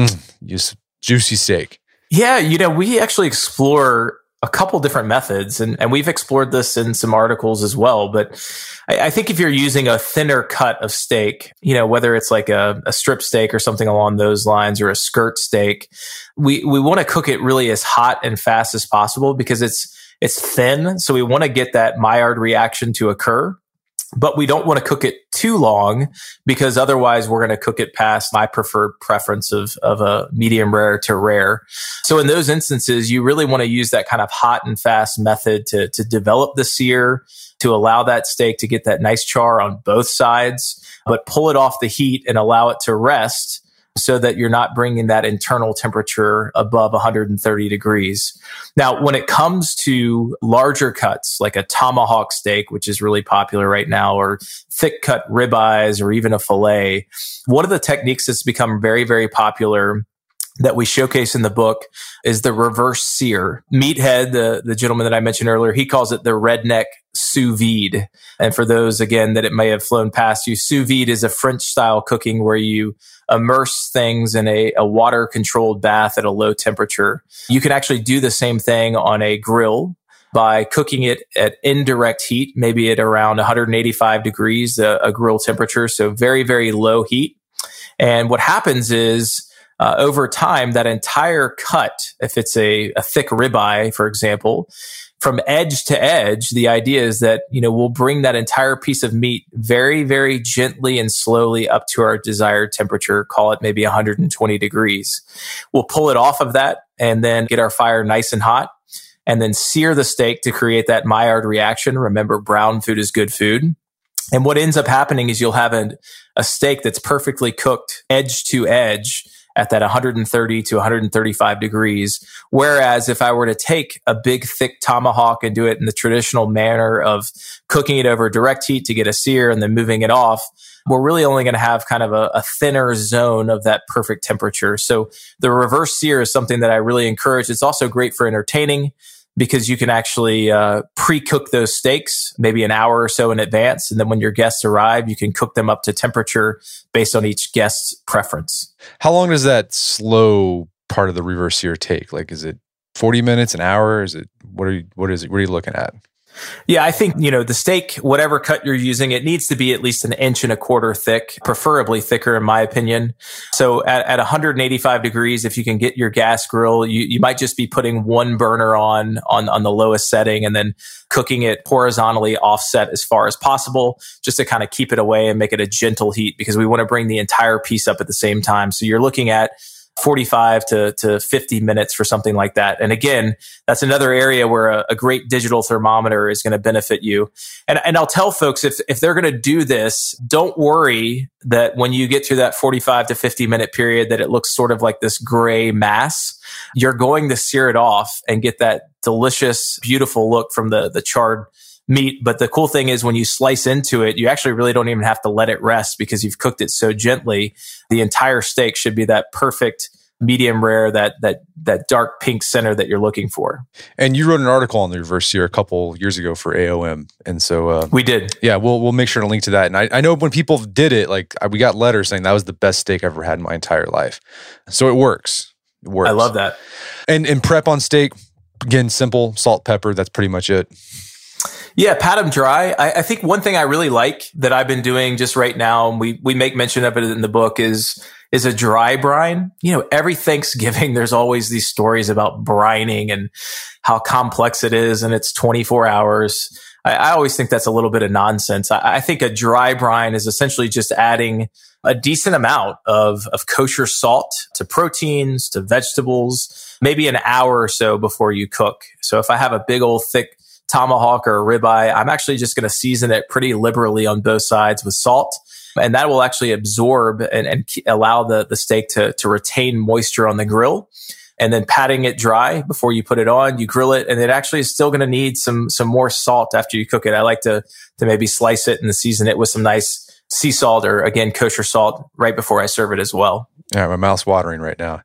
juicy steak? Yeah, we actually explore a couple different methods, and we've explored this in some articles as well. But I think if you're using a thinner cut of steak, whether it's like a strip steak or something along those lines, or a skirt steak, we want to cook it really as hot and fast as possible because it's thin. So we want to get that Maillard reaction to occur. But we don't want to cook it too long because otherwise we're going to cook it past my preferred preference of a medium rare to rare. So in those instances, you really want to use that kind of hot and fast method to develop the sear, to allow that steak to get that nice char on both sides, but pull it off the heat and allow it to rest so that you're not bringing that internal temperature above 130 degrees. Now, when it comes to larger cuts, like a tomahawk steak, which is really popular right now, or thick cut ribeyes, or even a filet, one of the techniques that's become very, very popular that we showcase in the book is the reverse sear. Meathead, the gentleman that I mentioned earlier, he calls it the redneck sous vide. And for those, again, that it may have flown past you, sous vide is a French style cooking where you immerse things in a water controlled bath at a low temperature. You can actually do the same thing on a grill by cooking it at indirect heat, maybe at around 185 degrees, a grill temperature. So very, very low heat. And what happens is, over time, that entire cut, if it's a thick ribeye, for example, from edge to edge, the idea is that, we'll bring that entire piece of meat very, very gently and slowly up to our desired temperature, call it maybe 120 degrees. We'll pull it off of that and then get our fire nice and hot and then sear the steak to create that Maillard reaction. Remember, brown food is good food. And what ends up happening is you'll have a steak that's perfectly cooked edge to edge at that 130 to 135 degrees. Whereas if I were to take a big, thick tomahawk and do it in the traditional manner of cooking it over direct heat to get a sear and then moving it off, we're really only going to have kind of a thinner zone of that perfect temperature. So the reverse sear is something that I really encourage. It's also great for entertaining because you can actually pre-cook those steaks maybe an hour or so in advance. And then when your guests arrive, you can cook them up to temperature based on each guest's preference. How long does that slow part of the reverse sear take? Like, is it 40 minutes, an hour? Is it, what are you looking at? Yeah, I think, the steak, whatever cut you're using, it needs to be at least 1.25 inches thick, preferably thicker in my opinion. So at 185 degrees, if you can get your gas grill, you might just be putting one burner on the lowest setting and then cooking it horizontally offset as far as possible, just to kind of keep it away and make it a gentle heat because we want to bring the entire piece up at the same time. So you're looking at 45 to 50 minutes for something like that. And again, that's another area where a great digital thermometer is going to benefit you. And I'll tell folks, if they're going to do this, don't worry that when you get through that 45 to 50 minute period that it looks sort of like this gray mass. You're going to sear it off and get that delicious, beautiful look from the charred meat. But the cool thing is when you slice into it, you actually really don't even have to let it rest because you've cooked it so gently. The entire steak should be that perfect medium rare, that dark pink center that you're looking for. And you wrote an article on the reverse sear a couple years ago for AOM. And so we did. Yeah, we'll make sure to link to that. And I know when people did it, like we got letters saying that was the best steak I've ever had in my entire life. So it works. It works. I love that. And prep on steak, again, simple, salt, pepper, that's pretty much it. Yeah, pat them dry. I think one thing I really like that I've been doing just right now, and we make mention of it in the book, is a dry brine. Every Thanksgiving, there's always these stories about brining and how complex it is, and it's 24 hours. I always think that's a little bit of nonsense. I think a dry brine is essentially just adding a decent amount of kosher salt to proteins, to vegetables, maybe an hour or so before you cook. So if I have a big old thick tomahawk or a ribeye, I'm actually just going to season it pretty liberally on both sides with salt. And that will actually absorb and allow the steak to retain moisture on the grill. And then patting it dry before you put it on, you grill it, and it actually is still going to need some more salt after you cook it. I like to maybe slice it and season it with some nice sea salt or, again, kosher salt right before I serve it as well. Yeah, my mouth's watering right now.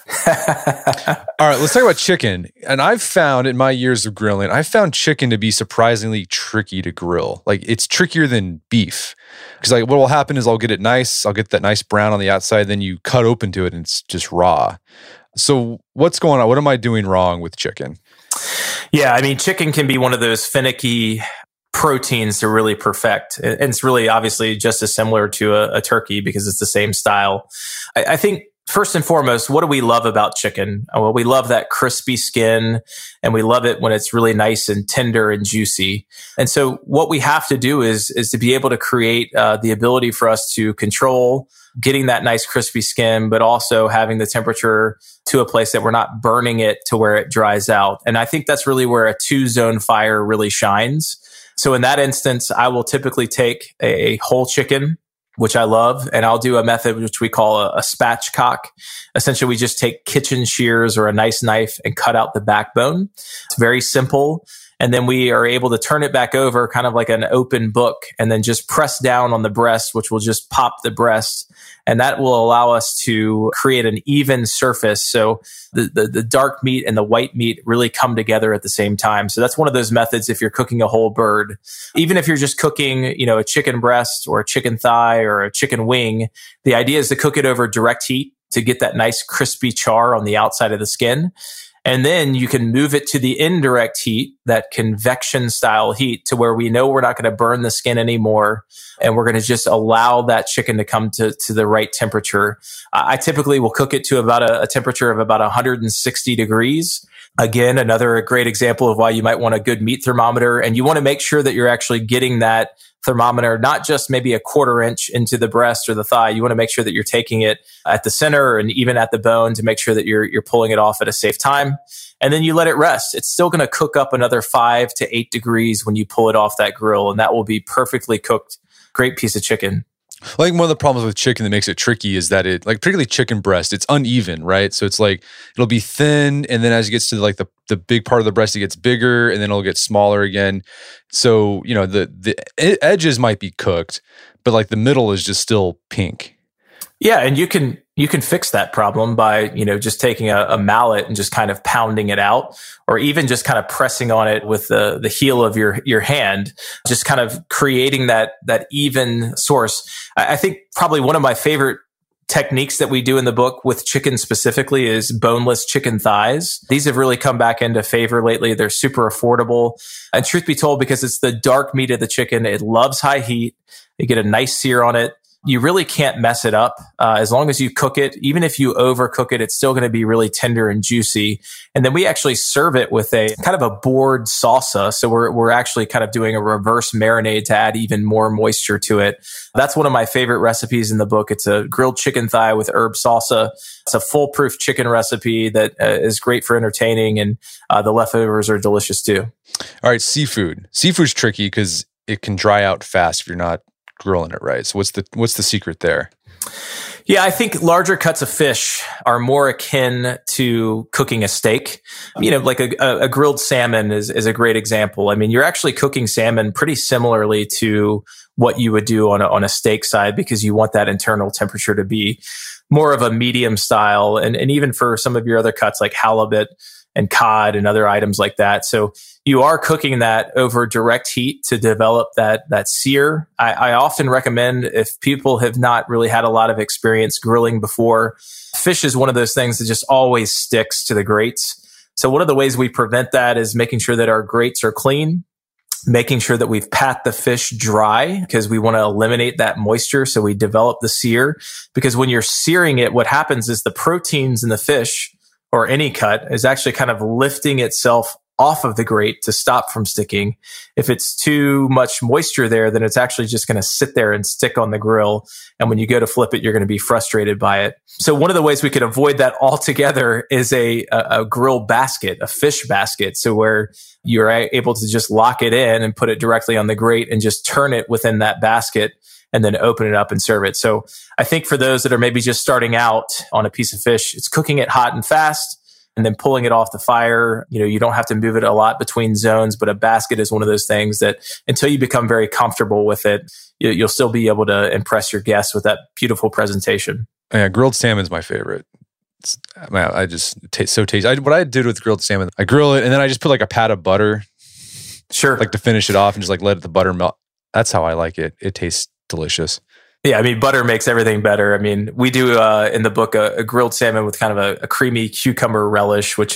All right, let's talk about chicken. And I've found in my years of grilling, I found chicken to be surprisingly tricky to grill. Like it's trickier than beef. Because like what will happen is I'll get it nice, I'll get that nice brown on the outside, then you cut open to it and it's just raw. So what's going on? What am I doing wrong with chicken? Yeah, I mean, chicken can be one of those finicky proteins to really perfect. And it's really obviously just as similar to a turkey because it's the same style. I think first and foremost, what do we love about chicken? Well, we love that crispy skin and we love it when it's really nice and tender and juicy. And so what we have to do is to be able to create the ability for us to control getting that nice crispy skin, but also having the temperature to a place that we're not burning it to where it dries out. And I think that's really where a 2-zone fire really shines. So in that instance, I will typically take a whole chicken, which I love, and I'll do a method which we call a spatchcock. Essentially, we just take kitchen shears or a nice knife and cut out the backbone. It's very simple. And then we are able to turn it back over kind of like an open book and then just press down on the breast, which will just pop the breast. And that will allow us to create an even surface. So the dark meat and the white meat really come together at the same time. So that's one of those methods if you're cooking a whole bird. Even if you're just cooking, a chicken breast or a chicken thigh or a chicken wing, the idea is to cook it over direct heat to get that nice crispy char on the outside of the skin. And then you can move it to the indirect heat, that convection style heat, to where we know we're not going to burn the skin anymore. And we're going to just allow that chicken to come to the right temperature. I typically will cook it to about a temperature of about 160 degrees. Again, another great example of why you might want a good meat thermometer. And you want to make sure that you're actually getting that thermometer, not just maybe a 1/4 inch into the breast or the thigh. You want to make sure that you're taking it at the center and even at the bone to make sure that you're pulling it off at a safe time. And then you let it rest. It's still going to cook up another 5 to 8 degrees when you pull it off that grill. And that will be perfectly cooked. Great piece of chicken. Like one of the problems with chicken that makes it tricky is that it, like particularly chicken breast, it's uneven, right? So it's like it'll be thin, and then as it gets to like the big part of the breast, it gets bigger, and then it'll get smaller again. So the edges might be cooked, but like the middle is just still pink. Yeah, and you can fix that problem by just taking a mallet and just kind of pounding it out, or even just kind of pressing on it with the heel of your hand, just kind of creating that even source. I think probably one of my favorite techniques that we do in the book with chicken specifically is boneless chicken thighs. These have really come back into favor lately. They're super affordable. And truth be told, because it's the dark meat of the chicken, it loves high heat. You get a nice sear on it. you really can't mess it up. As long as you cook it, even if you overcook it, it's still going to be really tender and juicy. And then we actually serve it with a kind of a board salsa. So we're actually kind of doing a reverse marinade to add even more moisture to it. That's one of my favorite recipes in the book. It's a grilled chicken thigh with herb salsa. It's a foolproof chicken recipe that is great for entertaining, and the leftovers are delicious too. All right, seafood. Seafood's tricky because it can dry out fast if you're not grilling it right. So what's the secret there? Yeah, I think larger cuts of fish are more akin to cooking a steak. Like a grilled salmon is a great example. I mean, you're actually cooking salmon pretty similarly to what you would do on a steak side, because you want that internal temperature to be more of a medium style. And even for some of your other cuts like halibut and cod and other items like that. So you are cooking that over direct heat to develop that sear. I often recommend, if people have not really had a lot of experience grilling before, fish is one of those things that just always sticks to the grates. So one of the ways we prevent that is making sure that our grates are clean, making sure that we've pat the fish dry, because we want to eliminate that moisture so we develop the sear. Because when you're searing it, what happens is the proteins in the fish or any cut is actually kind of lifting itself off of the grate to stop from sticking. If it's too much moisture there, then it's actually just going to sit there and stick on the grill. And when you go to flip it, you're going to be frustrated by it. So one of the ways we could avoid that altogether is a grill basket, a fish basket. So where you're able to just lock it in and put it directly on the grate and just turn it within that basket and then open it up and serve it. So I think for those that are maybe just starting out on a piece of fish, it's cooking it hot and fast and then pulling it off the fire. You don't have to move it a lot between zones, but a basket is one of those things that until you become very comfortable with it, you'll still be able to impress your guests with that beautiful presentation. Yeah, grilled salmon is my favorite. I just taste so tasty. What I did with grilled salmon, I grill it and then I just put like a pat of butter, sure, like to finish it off, and just like let the butter melt. That's how I like it. It tastes delicious. Yeah, I mean, butter makes everything better. I mean, we do in the book a grilled salmon with kind of a creamy cucumber relish, which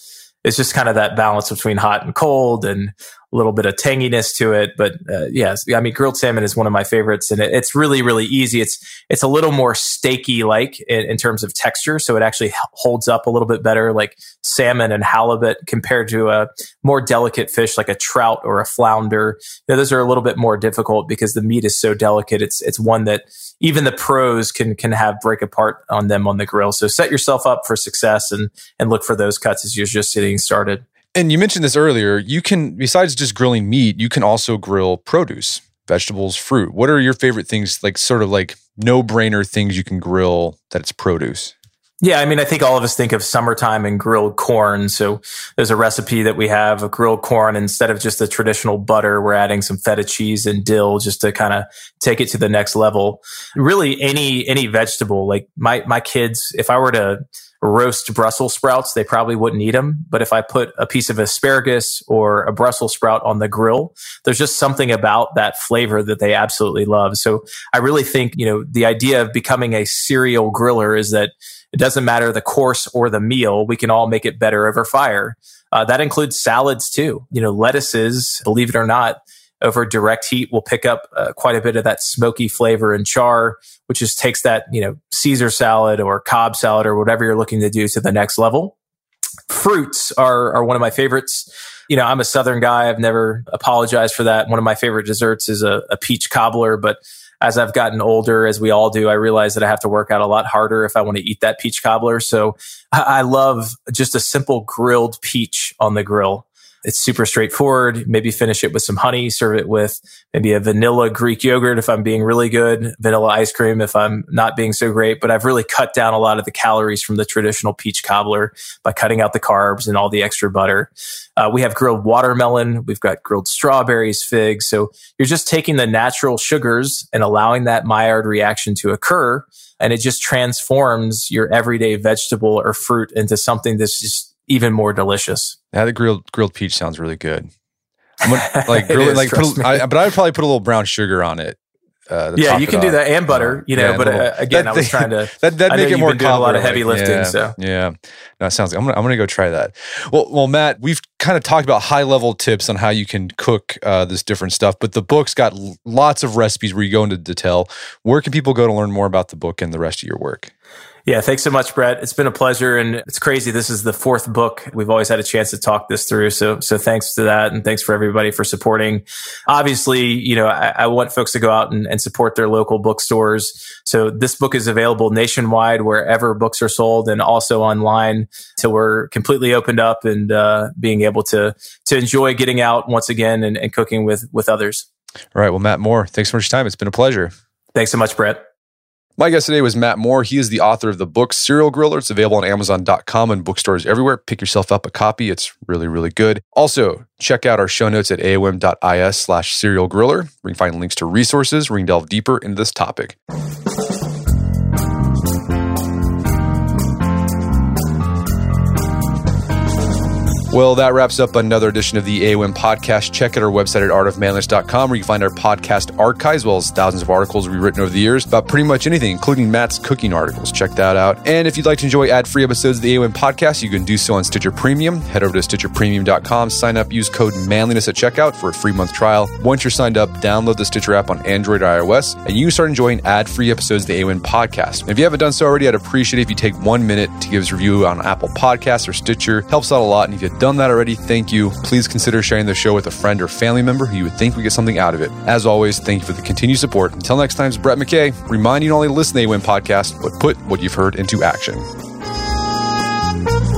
is just kind of that balance between hot and cold and a little bit of tanginess to it. But yes, I mean, grilled salmon is one of my favorites, and it's really, really easy. It's a little more steaky like in terms of texture, so it actually holds up a little bit better, like salmon and halibut, compared to a more delicate fish like a trout or a flounder. Those are a little bit more difficult because the meat is so delicate. It's one that even the pros can break apart on them on the grill. So set yourself up for success and look for those cuts as you're just getting started. And you mentioned this earlier, you can, besides just grilling meat, you can also grill produce, vegetables, fruit. What are your favorite things, like sort of like no-brainer things you can grill that it's produce? Yeah, I mean, I think all of us think of summertime and grilled corn. So there's a recipe that we have of grilled corn. Instead of just the traditional butter, we're adding some feta cheese and dill just to kind of take it to the next level. Really, any vegetable, like my kids, if I were to roast Brussels sprouts, they probably wouldn't eat them. But if I put a piece of asparagus or a Brussels sprout on the grill, there's just something about that flavor that they absolutely love. So I really think, the idea of becoming a serial griller is that it doesn't matter the course or the meal, we can all make it better over fire. That includes salads too. Lettuces, believe it or not, over direct heat will pick up quite a bit of that smoky flavor and char, which just takes that, Caesar salad or Cobb salad or whatever you're looking to do to the next level. Fruits are one of my favorites. I'm a Southern guy. I've never apologized for that. One of my favorite desserts is a peach cobbler, but as I've gotten older, as we all do, I realize that I have to work out a lot harder if I want to eat that peach cobbler. So I love just a simple grilled peach on the grill. It's super straightforward. Maybe finish it with some honey, serve it with maybe a vanilla Greek yogurt if I'm being really good, vanilla ice cream if I'm not being so great. But I've really cut down a lot of the calories from the traditional peach cobbler by cutting out the carbs and all the extra butter. We have grilled watermelon. We've got grilled strawberries, figs. So you're just taking the natural sugars and allowing that Maillard reaction to occur. And it just transforms your everyday vegetable or fruit into something that's just even more delicious. Yeah, the grilled peach sounds really good. I'm gonna, like grill it, but I would probably put a little brown sugar on it. Yeah, you can do that and butter, but again, I was trying to that make it more doing a lot of heavy lifting. No, it sounds. I'm gonna go try that. Well, Matt, we've kind of talked about high-level tips on how you can cook this different stuff, but the book's got lots of recipes where you go into detail. Where can people go to learn more about the book and the rest of your work? Yeah, thanks so much, Brett. It's been a pleasure, and it's crazy. This is the fourth book. We've always had a chance to talk this through. So thanks to that, and thanks for everybody for supporting. Obviously, I want folks to go out and support their local bookstores. So this book is available nationwide wherever books are sold, and also online till we're completely opened up and being able to enjoy getting out once again and cooking with others. All right. Well, Matt Moore, thanks so much for your time. It's been a pleasure. Thanks so much, Brett. My guest today was Matt Moore. He is the author of the book Serial Griller. It's available on Amazon.com and bookstores everywhere. Pick yourself up a copy. It's really, really good. Also, check out our show notes at aom.is/serialgriller, where you can find links to resources where you can delve deeper into this topic. Well, that wraps up another edition of the AOM podcast. Check out our website at artofmanliness.com, where you can find our podcast archive, as well as thousands of articles we've written over the years about pretty much anything, including Matt's cooking articles. Check that out. And if you'd like to enjoy ad-free episodes of the AOM podcast, you can do so on Stitcher Premium. Head over to stitcherpremium.com, sign up, use code manliness at checkout for a free month trial. Once you're signed up, download the Stitcher app on Android or iOS, and you can start enjoying ad-free episodes of the AOM podcast. And if you haven't done so already, I'd appreciate it if you take 1 minute to give us a review on Apple Podcasts or Stitcher. Helps out a lot. And if you've done that already, thank you. Please consider sharing the show with a friend or family member who you would think would get something out of it. As always, thank you for the continued support. Until next time, it's Brett McKay, reminding you not only to listen to the AOM podcast, but put what you've heard into action.